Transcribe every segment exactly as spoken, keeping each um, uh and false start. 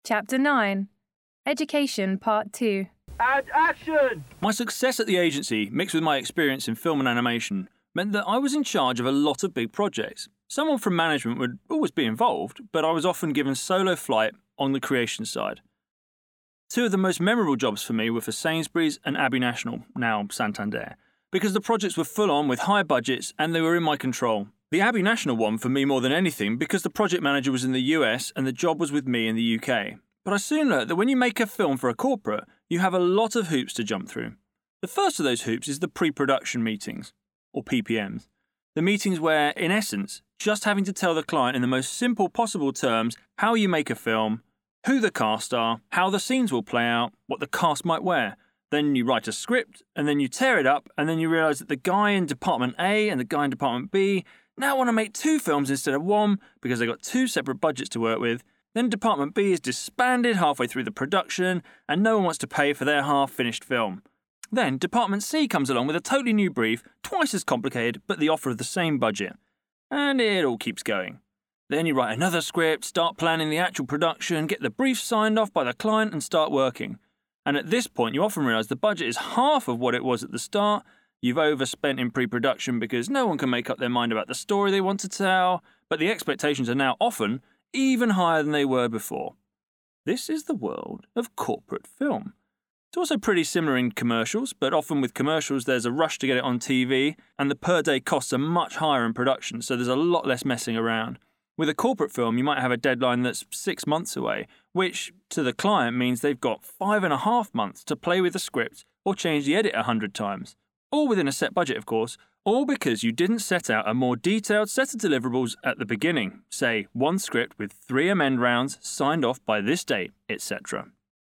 Chapter nine. Education Part two. And action! My success at the agency, mixed with my experience in film and animation, meant that I was in charge of a lot of big projects. Someone from management would always be involved, but I was often given solo flight on the creation side. Two of the most memorable jobs for me were for Sainsbury's and Abbey National, now Santander, because the projects were full on with high budgets and they were in my control. The Abbey National one for me more than anything because the project manager was in the U S and the job was with me in the U K. But I soon learned that when you make a film for a corporate, you have a lot of hoops to jump through. The first of those hoops is the pre-production meetings, or P P Ms. The meetings where, in essence, just having to tell the client in the most simple possible terms how you make a film, who the cast are, how the scenes will play out, what the cast might wear. Then you write a script, and then you tear it up, and then you realise that the guy in Department A and the guy in Department B now want to make two films instead of one because they've got two separate budgets to work with. Then Department B is disbanded halfway through the production, and no one wants to pay for their half-finished film. Then Department C comes along with a totally new brief, twice as complicated, but the offer of the same budget. And it all keeps going. Then you write another script, start planning the actual production, get the brief signed off by the client and start working. And at this point you often realise the budget is half of what it was at the start. You've overspent in pre-production because no one can make up their mind about the story they want to tell, but the expectations are now often even higher than they were before. This is the world of corporate film. It's also pretty similar in commercials, but often with commercials there's a rush to get it on T V, and the per-day costs are much higher in production, so there's a lot less messing around. With a corporate film, you might have a deadline that's six months away, which to the client means they've got five and a half months to play with the script or change the edit a hundred times. All within a set budget, of course, all because you didn't set out a more detailed set of deliverables at the beginning, say one script with three amend rounds signed off by this date, et cetera.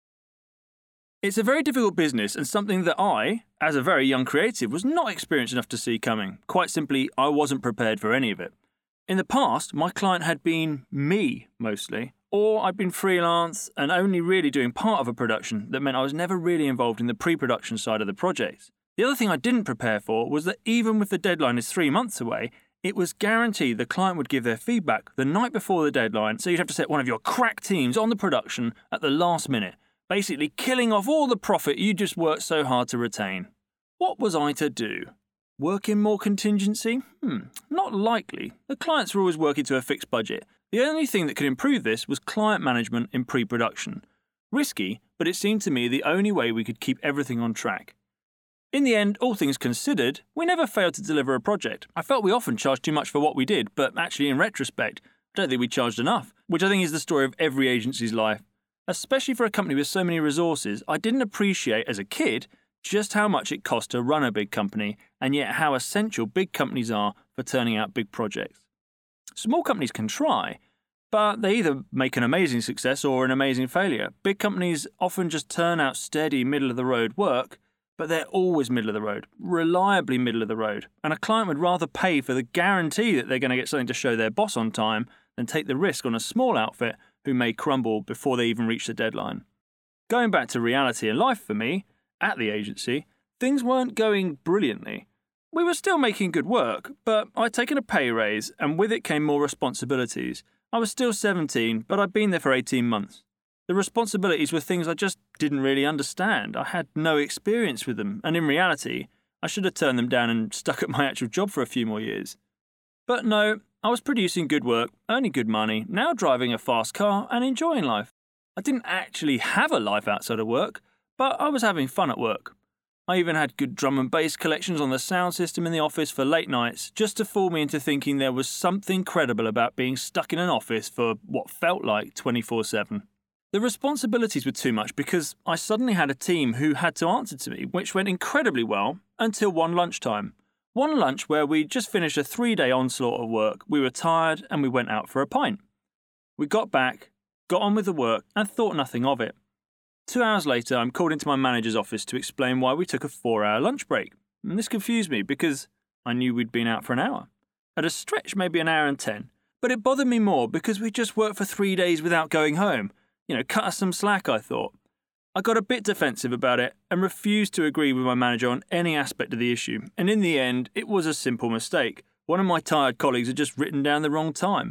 It's a very difficult business and something that I, as a very young creative, was not experienced enough to see coming. Quite simply, I wasn't prepared for any of it. In the past, my client had been me, mostly, or I'd been freelance and only really doing part of a production that meant I was never really involved in the pre-production side of the project. The other thing I didn't prepare for was that even with the deadline is three months away, it was guaranteed the client would give their feedback the night before the deadline, so you'd have to set one of your crack teams on the production at the last minute, basically killing off all the profit you just worked so hard to retain. What was I to do? Work in more contingency? Hmm, not likely. The clients were always working to a fixed budget. The only thing that could improve this was client management in pre-production. Risky, but it seemed to me the only way we could keep everything on track. In the end, all things considered, we never failed to deliver a project. I felt we often charged too much for what we did, but actually in retrospect, I don't think we charged enough, which I think is the story of every agency's life. Especially for a company with so many resources, I didn't appreciate as a kid just how much it cost to run a big company, and yet how essential big companies are for turning out big projects. Small companies can try, but they either make an amazing success or an amazing failure. Big companies often just turn out steady, middle-of-the-road work, but they're always middle of the road, reliably middle of the road, and a client would rather pay for the guarantee that they're going to get something to show their boss on time than take the risk on a small outfit who may crumble before they even reach the deadline. Going back to reality and life for me, at the agency, things weren't going brilliantly. We were still making good work, but I'd taken a pay raise, and with it came more responsibilities. I was still seventeen, but I'd been there for eighteen months. The responsibilities were things I just didn't really understand. I had no experience with them, and in reality, I should have turned them down and stuck at my actual job for a few more years. But no, I was producing good work, earning good money, now driving a fast car and enjoying life. I didn't actually have a life outside of work, but I was having fun at work. I even had good drum and bass collections on the sound system in the office for late nights, just to fool me into thinking there was something credible about being stuck in an office for what felt like twenty-four seven. The responsibilities were too much because I suddenly had a team who had to answer to me, which went incredibly well until one lunchtime. One lunch where we just finished a three-day onslaught of work. We were tired and we went out for a pint. We got back, got on with the work and thought nothing of it. Two hours later, I'm called into my manager's office to explain why we took a four-hour lunch break. And this confused me because I knew we'd been out for an hour. At a stretch, maybe an hour and ten. But it bothered me more because we just worked for three days without going home. You know, cut us some slack, I thought. I got a bit defensive about it and refused to agree with my manager on any aspect of the issue. And in the end, it was a simple mistake. One of my tired colleagues had just written down the wrong time.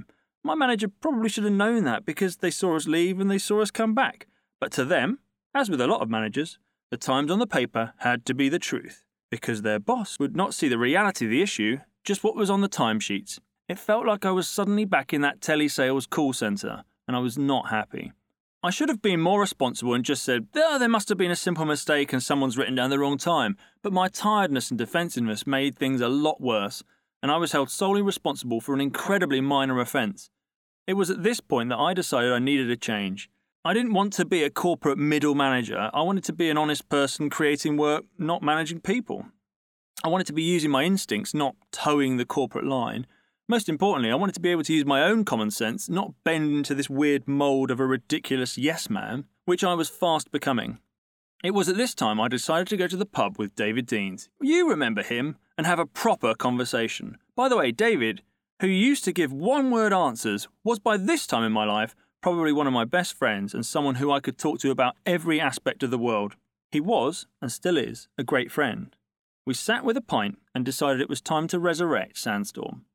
My manager probably should have known that because they saw us leave and they saw us come back. But to them, as with a lot of managers, the times on the paper had to be the truth, because their boss would not see the reality of the issue, just what was on the timesheets. It felt like I was suddenly back in that telesales call centre, and I was not happy. I should have been more responsible and just said, oh, there must have been a simple mistake and someone's written down the wrong time, but my tiredness and defensiveness made things a lot worse, and I was held solely responsible for an incredibly minor offence. It was at this point that I decided I needed a change. I didn't want to be a corporate middle manager. I wanted to be an honest person creating work, not managing people. I wanted to be using my instincts, not towing the corporate line. Most importantly, I wanted to be able to use my own common sense, not bend into this weird mould of a ridiculous yes man, which I was fast becoming. It was at this time I decided to go to the pub with David Deans. You remember him, and have a proper conversation. By the way, David, who used to give one-word answers, was by this time in my life probably one of my best friends and someone who I could talk to about every aspect of the world. He was, and still is, a great friend. We sat with a pint and decided it was time to resurrect Sandstorm.